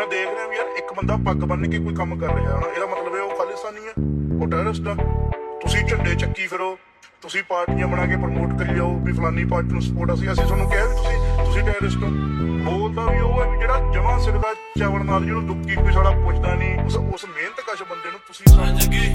ਦੇਖ ਰਹੇ ਹਾਂ ਵੀ ਯਾਰ ਇੱਕ ਬੰਦਾ ਪੱਗ ਬੰਨ ਕੇ ਕੋਈ ਕੰਮ ਕਰ ਰਿਹਾ ਹੈ, ਇਹਦਾ ਮਤਲਬ ਹੈ ਉਹ ਖਾਲਿਸਤਾਨੀ ਹੈ, ਉਹ ਟੈਰਰਿਸਟ ਆ। ਤੁਸੀਂ ਝੰਡੇ ਚੱਕੀ ਫਿਰੋ, ਤੁਸੀਂ ਪਾਰਟੀਆਂ ਬਣਾ ਕੇ ਪ੍ਰਮੋਟ ਕਰੀ ਜਾਓ ਵੀ ਫਲਾਨੀ ਪਾਰਟੀ ਨੂੰ ਸਪੋਰਟ ਅਸੀਂ ਤੁਹਾਨੂੰ ਕਿਹਾ ਵੀ ਤੁਸੀਂ ਟੈਰਰਿਸਟ ਹੋ। ਬੋਲਦਾ ਵੀ ਉਹ ਹੈ ਵੀ ਜਿਹੜਾ ਜਮਾਂ ਸਿਰ ਦਾ ਚਾਵਲ ਨਾਲ ਜਿਹਨੂੰ ਦੁੱਕੀ ਕੋਈ ਸਾਲਾ ਪੁੱਛਦਾ ਨਹੀਂ, ਉਸ ਮਿਹਨਤਕਸ਼ ਬੰਦੇ ਨੂੰ ਤੁਸੀਂ ਸਮਝ ਗਏ।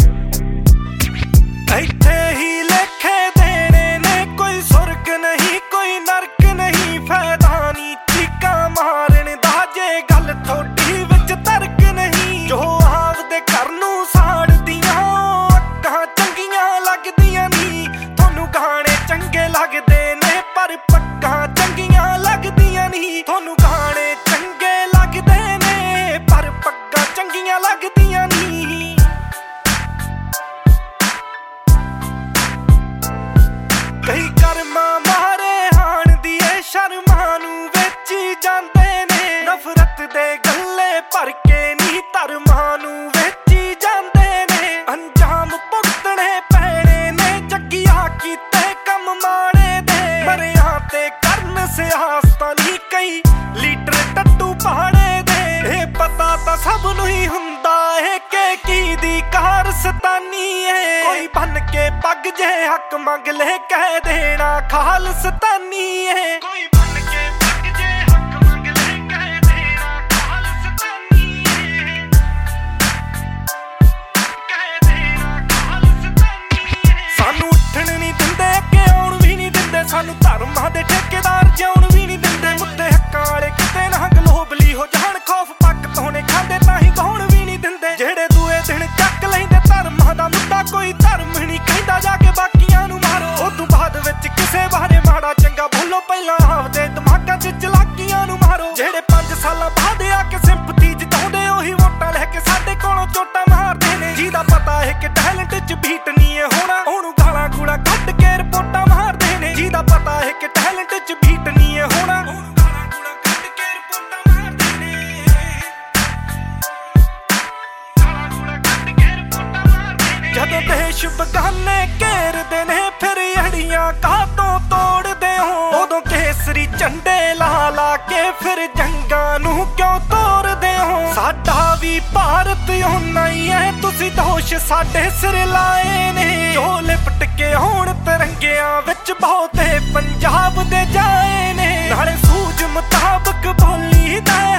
ਇੱਥੇ ਹੀ ਲੇਖੇ ਦੇਣੇ ਨੇ, ਕੋਈ ਸੁਰਗ ਨਹੀਂ ਕੋਈ ਨਰਕ ਨਹੀਂ, ਫਾਇਦਾ ਨਹੀਂ ਚੀਕਾਂ ਮਾਰਨ ਦਾ ਜੇ ਗੱਲ ਥੋੜੀ ਵਿੱਚ ਤਰਕ ਨਹੀਂ। ਜੋ ਆਪਦੇ ਘਰ ਨੂੰ ਸਾੜਦੀਆਂ ਅੱਖਾਂ ਚੰਗੀਆਂ ਲੱਗਦੀਆਂ ਨਹੀਂ, ਤੁਹਾਨੂੰ ਗਾਣੇ ਚੰਗੇ ਲੱਗਦੇ ਨੇ ਪਰ ਪੱਗਾਂ ਚੰਗੀਆਂ ਲੱਗਦੀਆਂ ਨਹੀਂ। ਤੁਹਾਨੂੰ ਗਾਣੇ ਚੰਗੇ ਲੱਗਦੇ ਨੇ ਪਰ ਪੱਗਾਂ ਚੰਗੀਆਂ ਲੱਗਦੀਆਂ ਨਹੀਂ। ਕਈ ਕਰਮਾਂ ਮਾਰੇ ਹਾਣ ਦੀ ਏ ਸ਼ਰਮਾਂ ਨੂੰ ਵੇਚੀ ਜਾਂਦੇ ਨੇ, ਨਫ਼ਰਤ ਦੇ ਗੱਲੇ ਭਰ ਕੇ ਨੀ ਧਰਮਾਂ ਨੂੰ ਵੇਚੀ ਜਾਂਦੇ ਨੇ। ਅੰਜਾਮ ਭੁਗਤਣੇ ਪੈਣੇ ਨੇ ਜੱਗੀਆਂ ਕੀਤੇ ਕੰਮ ਮਾੜੇ ਦੇ, ਮਰਿਆਂ ਤੇ ਕਰਨ ਸਿਆਸਤਾਂ ਨੀ ਕਈ ਲੀਡਰ ਟੱਟੂ ਪਹਾੜੇ ਦੇ। ਇਹ ਪਤਾ ਤਾਂ ਸਭ ਨੂੰ ਹੀ ਹੁੰਦਾ ਏ ਕਿ ਕੀ ਦੀ ਕਾਰਸਤਾਨੀ ਏ, ਕੋਈ ਬਨ ਕੇ ਪੱਗ ਜੇ ਹੱਕ ਮੰਗ ਲੈ ਕਹਿ ਦੇਣਾ ਖਾਲਸਤਾਨੀ ਏ। ਕੋਈ ਬਨ ਕੇ ਪੱਗ ਜੇ ਹੱਕ ਮੰਗ ਲੈ ਕਹਿ ਦੇਣਾ ਖਾਲਸਤਾਨੀ ਏ, ਕਹਿ ਦੇਣਾ ਖਾਲਸਤਾਨੀ ਏ। ਸਾਨੂੰ ਉੱਠਣ ਨਹੀਂ ਦਿੰਦੇ ਕਿ ਆਉਣ ਵੀ ਨਹੀਂ ਦਿੰਦੇ, ਸਾਨੂੰ ਧਰਮਾਂ ਦੇ ਠੇਕੇਦਾਰ ਜਿਉਣ ਵੀ ਨਹੀਂ ਦਿੰਦੇ। ਮੁੱਦੇ ਹੱਕਾਂ ਵਾਲੇ ਕਿਤੇ ਨਾ ਗਲੋਬਲੀ ਹੋ ਜਾਣ, ਖੌਫ ਪੱਗ ਤੋਣੇ ਖਾਂਦੇ ਤਾਂ ਹੀ ਗਾਉਣ ਵੀ ਨਹੀਂ ਦਿੰਦੇ। ਜਿਹੜੇ ਦੂਏ ਦਿਨ ਚੱਕ ਲੈਂਦੇ ਧਰਮਾਂ ਦਾ ਮੁੱਦਾ, ਕੋਈ ਧਰਮ ਨਹੀਂ ਕਹਿੰਦਾ ਜਾ ਕੇ ਬਾਕੀਆਂ ਨੂੰ ਮਾਰੋ। ਉਦੋਂ ਬਾਅਦ ਵਿੱਚ ਕਿਸੇ ਬਾਰੇ ਮਾੜਾ ਚੰਗਾ ਬੋਲੋ, ਪਹਿਲਾਂ ਆਪਦੇ ਦਿਮਾਗਾਂ 'ਚ ਚਲਾਕੀਆਂ ਨੂੰ ਮਾਰੋ। ਜਿਹੜੇ 5 ਸਾਲਾਂ ਬਾਅਦ ਆ ਕੇ ਸਿੰਪਥੀ ਜਿਤਾਉਂਦੇ, ਉਹੀ ਵੋਟਾਂ ਲੈ ਕੇ ਸਾਡੇ ਕੋਲੋਂ ਚੋਟਾਂ ਮਾਰਦੇ ਨੇ। ਜਿਹਦਾ ਪਤਾ ਹੈ ਕਿ ਟੈਲੈਂਟ 'ਚ ਬੀਟ ਨਹੀਂ ਏ ਹੋਣਾ, ਉਹਨੂੰ ਗਾਲਾਂ ਗੂੜਾ ਕੱਢ ਕੇ ਰਿਪੋਰਟਾਂ ਮਾਰਦੇ ਨੇ। ਜਿਹਦਾ ਪਤਾ ਹੈ ਕਿ ਟੈਲੈਂਟ 'ਚ ਬੀਟ ਨਹੀਂ ਏ ਹੋਣਾ, ਉਹਨੂੰ ਗਾਲਾਂ ਗੂੜਾ ਕੱਢ ਕੇ ਰਿਪੋਰਟਾਂ ਮਾਰਦੇ ਨੇ। ਗਾਲਾਂ ਗੂੜਾ ਕੱਢ ਕੇ ਰਿਪੋਰਟਾਂ ਮਾਰਦੇ ਨੇ। ਜਦੋਂ ਦੇਸ਼ ਬਗਾਨੇ ਘੇਰਦੇ ਨੇ ਫਿਰ ਅੜੀਆਂ ਕਾਹਤੋਂ ਤੋੜਦੇ ਹੋ, ਉਦੋਂ ਕੇਸਰੀ ਝੰਡੇ ਲਾ ਲਾ ਕੇ ਫਿਰ ਜੰਗਾਂ ਨੂੰ ਕਿਉਂ ਤੋਰਦੇ ਹੋ। ਸਾਡਾ ਵੀ ਭਾਰਤ ਓਨਾ ਹੀ ਹੈ, ਤੁਸੀਂ ਦੋਸ਼ ਸਾਡੇ ਸਿਰ ਲਾਏ ਨੇ। ਜੋ ਲਿਪਟ ਕੇ ਹੋਣ ਤਿਰੰਗਿਆਂ ਵਿੱਚ ਬਹੁਤੇ ਪੰਜਾਬ ਦੇ ਜਾਏ ਨੇ, ਨਾਲੇ ਸੂਝ ਮੁਤਾਬਕ ਬੋਲੀ ਦਾ